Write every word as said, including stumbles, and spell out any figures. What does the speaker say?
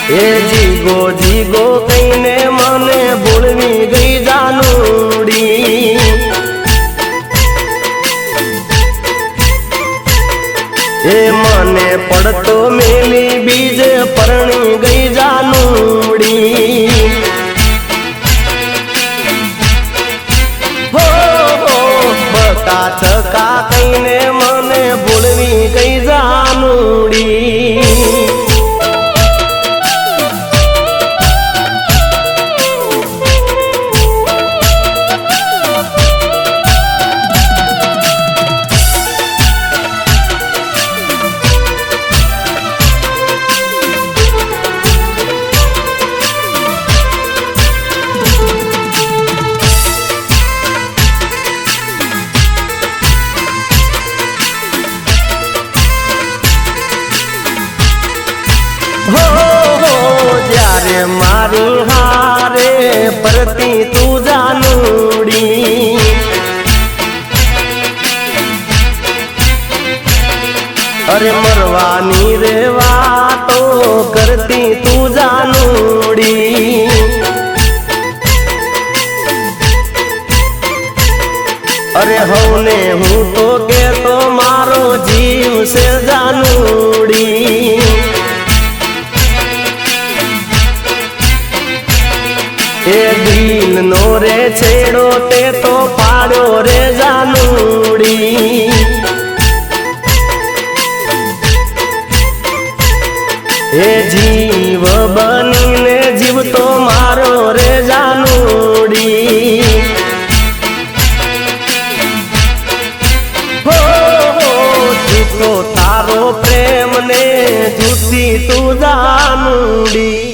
એ જીગો જીગો કહીને મને ભૂલવી ગઈ જાનુડી એ મને પડતો મેલી બીજે પરણી ગઈ જાનુડી હો હો બકા છકા કહીને મને ભૂલવી ગઈ જાનુડી हो हो जारे मारी हारे परती तू जानुड़ी अरे मरवानी रे वातो करती तू जानुड़ी अरे होने हूँ तो के तो मारो जीव से जानुड़ी ए दिल नो रे छेड़ो ते तो पाड़ो रे जानुड़ी ए जीव बनी ने जीव तो मारो रे जानुड़ी हो हो झूठो तारो प्रेम ने झूठी तू जानुड़ी।